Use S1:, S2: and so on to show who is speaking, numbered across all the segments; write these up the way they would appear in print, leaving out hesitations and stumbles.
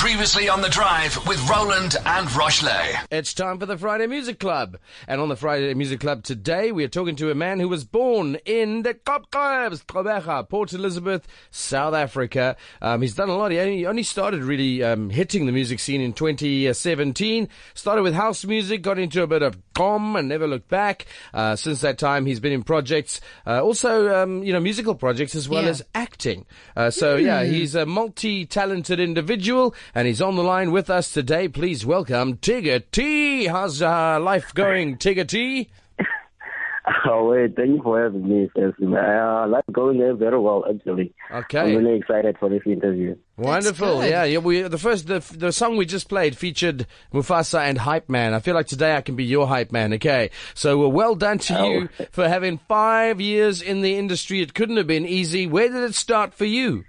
S1: Previously on The Drive with Roland and Rochley.
S2: It's time for the Friday Music Club. And on the Friday Music Club today, we are talking to a man who was born in the Gqeberha, Port Elizabeth, South Africa. He's done a lot. He only started really hitting the music scene in 2017. Started with house music, got into a bit of gqom and never looked back. Since that time, he's been in projects, also, musical projects as well as acting. He's a multi-talented individual. And he's on the line with us today. Please welcome Tigger T. How's life going, Tigger T?
S3: Oh, wait, thank you for having me, life's going very well, actually.
S2: Okay.
S3: I'm really excited for this interview.
S2: Wonderful, yeah. The song we just played featured Mufasa and Hype Man. I feel like today I can be your Hype Man, okay? So well done to you for having 5 years in the industry. It couldn't have been easy. Where did it start for you?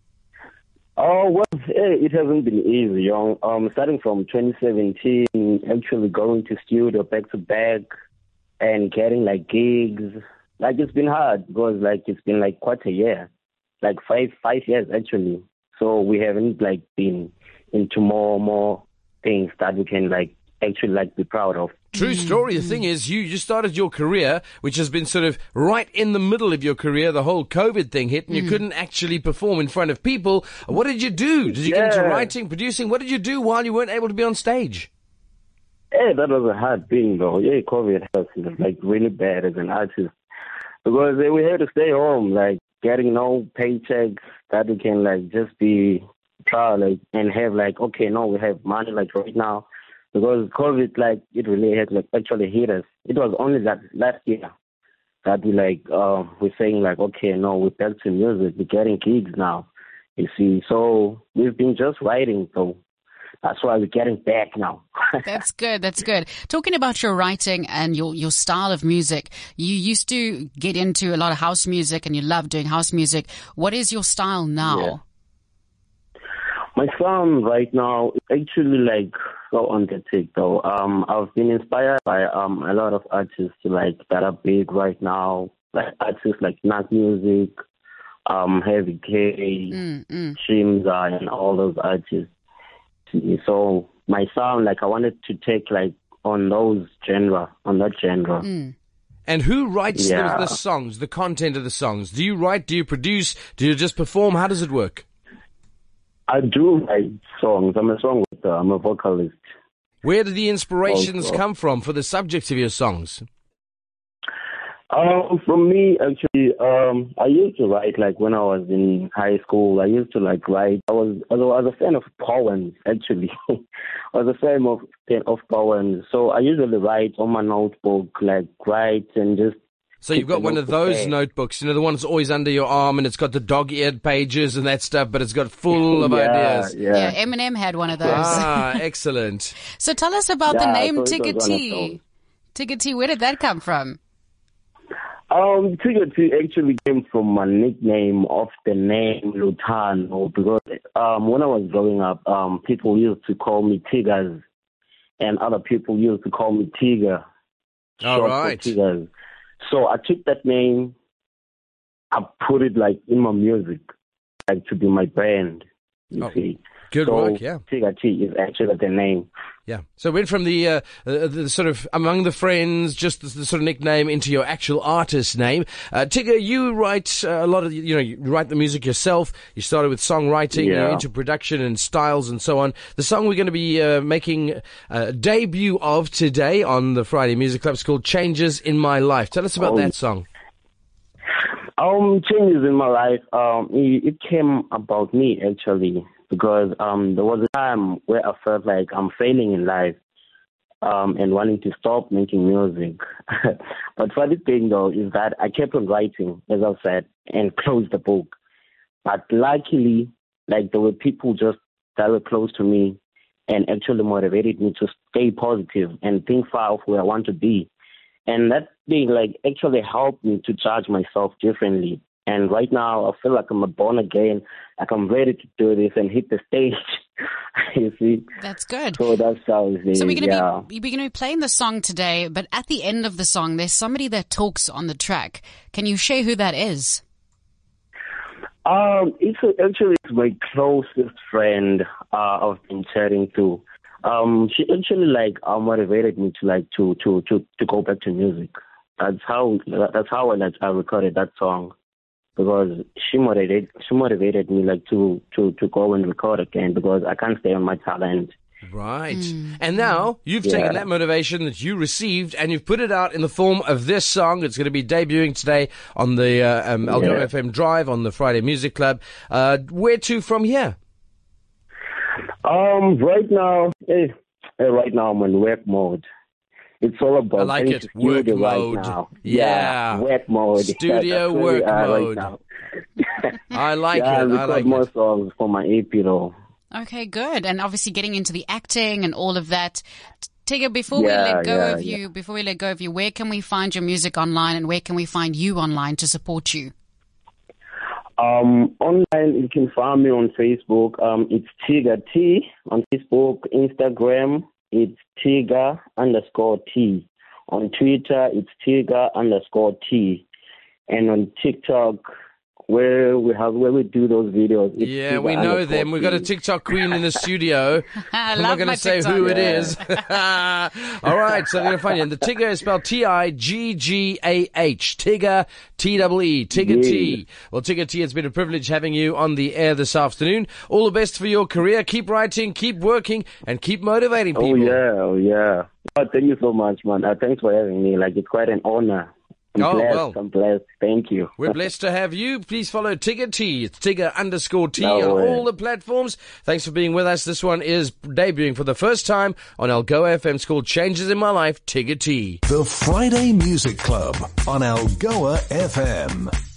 S3: Oh, well, it hasn't been easy, young. Starting from 2017, actually going to studio back to back and getting gigs. It's been hard because it's been quite a year, five years actually. So we haven't been into more things that we can actually be proud of.
S2: True story. The thing is, you started your career, which has been sort of right in the middle of your career. The whole COVID thing hit, and you couldn't actually perform in front of people. What did you do? Did you get into writing, producing? What did you do while you weren't able to be on stage?
S3: Yeah, that was a hard thing, though. Yeah, COVID was really bad as an artist because we had to stay home, getting no paychecks that we can just be proud and have we have money right now. Because COVID, it really had actually hit us. It was only that last year that we're saying we're back to music. We're getting gigs now, you see. So we've been just writing, so that's why we're getting back now.
S4: That's good. That's good. Talking about your writing and your style of music, you used to get into a lot of house music and you love doing house music. What is your style now?
S3: Yeah. My sound right now is actually so on the tick though. I've been inspired by a lot of artists that are big right now, artists like Nat Music, Heavy K, Shimza, and all those artists. So my sound, I wanted to take on that genre.
S2: And who writes the songs, the content of the songs? Do you write? Do you produce? Do you just perform? How does it work?
S3: I do write songs. I'm a songwriter. I'm a vocalist.
S2: Where do the inspirations come from for the subjects of your songs?
S3: From me, actually, I used to write when I was in high school. I used to write. I was a fan of poems, actually. I was a fan of poems. So I usually write on my notebook, write and just.
S2: So you've got one of those notebooks, the one that's always under your arm and it's got the dog-eared pages and that stuff, but it's got full of ideas.
S4: Yeah, Eminem had one of those.
S2: Ah, excellent.
S4: So tell us about the name Tigger T. Tigger T, where did that come from?
S3: Tigger T actually came from my nickname of the name Lutano because when I was growing up, people used to call me Tiggers and other people used to call me Tigger.
S2: All right.
S3: Tiggers. So I took that name, I put it in my music, to be my brand, you see.
S2: Good work, yeah.
S3: Tigger T is actually the name.
S2: Yeah. So it went from the sort of among the friends, just the sort of nickname, into your actual artist name. Tigger, you write a lot of, you write the music yourself. You started with songwriting, you're into production and styles and so on. The song we're going to be making a debut of today on the Friday Music Club is called Changes in My Life. Tell us about that song.
S3: Changes in my life, it came about me, actually. Because there was a time where I felt like I'm failing in life and wanting to stop making music. But funny thing, though, is that I kept on writing, as I've said, and closed the book. But luckily, there were people just that were close to me and actually motivated me to stay positive and think far of where I want to be. And that thing, actually helped me to judge myself differently. And right now, I feel like I'm born again, I'm ready to do this and hit the stage. You see?
S4: That's good.
S3: So that's how it is.
S4: So we're going to be playing the song today, but at the end of the song, there's somebody that talks on the track. Can you share who that is?
S3: It's my closest friend I've been chatting to. She actually motivated me to go back to music. That's how I recorded that song, because she motivated me to go and record again, because I can't stay on my talent.
S2: Right. And now you've taken that motivation that you received and you've put it out in the form of this song. It's going to be debuting today on the Algoa FM Drive on the Friday Music Club. Where to from here?
S3: Right now I'm in work mode. It's all about
S2: I like it. Work mode.
S3: Right now.
S2: Yeah.
S3: Work mode.
S2: Studio work mode.
S3: Right
S2: I like it.
S3: I
S2: like
S3: record more songs for my EP though.
S4: Okay, good. And obviously getting into the acting and all of that. Tigger, before we let go of you, where can we find your music online and where can we find you online to support you?
S3: Online, you can find me on Facebook. It's Tigger T on Facebook. Instagram, it's Tigger_T. On Twitter, it's Tigger_T. And on TikTok, where we do those videos.
S2: Yeah, we know them. We've got a TikTok queen in the studio. I'm not going to say who it is. All right, so I'm going to find you. And the Tigger is spelled Tiggah. Tigger, T-E-E. Tigger T. Well, Tigger T, it's been a privilege having you on the air this afternoon. All the best for your career. Keep writing, keep working, and keep motivating people.
S3: Oh, yeah. Oh, thank you so much, man. Thanks for having me. It's quite an honor. I'm blessed. Thank you.
S2: We're blessed to have you. Please follow Tigger T. It's Tigger_T on all the platforms. Thanks for being with us. This one is debuting for the first time on Algoa FM. It's called Changes in My Life, Tigger T.
S5: The Friday Music Club on Algoa FM.